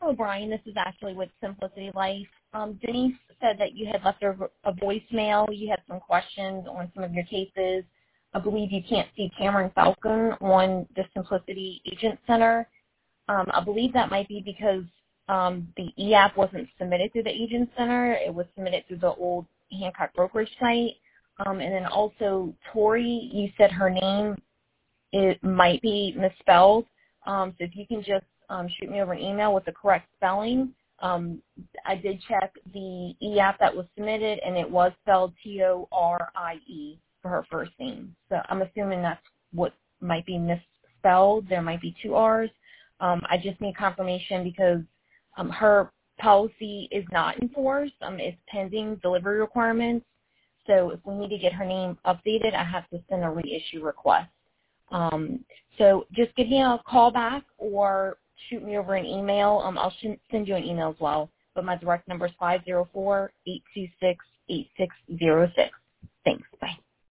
Hello, Brian. This is Ashley with Simplicity Life. Denise said that you had left her a voicemail. You had some questions on some of your cases. I believe you can't see Cameron Falcon on the Simplicity Agent Center. I believe that might be because the e-app wasn't submitted through the Agent Center. It was submitted through the old Hancock brokerage site. And then also, Tori, you said her name, it might be misspelled. So if you can just shoot me over an email with the correct spelling. I did check the e-app that was submitted, and it was spelled Torie for her first name. So I'm assuming that's what might be misspelled. There might be two R's. I just need confirmation because her policy is not enforced. It's pending delivery requirements. So if we need to get her name updated, I have to send a reissue request. So just give me a call back or shoot me over an email. I'll send you an email as well. But my direct number is 504-826-8606. Thanks. Bye.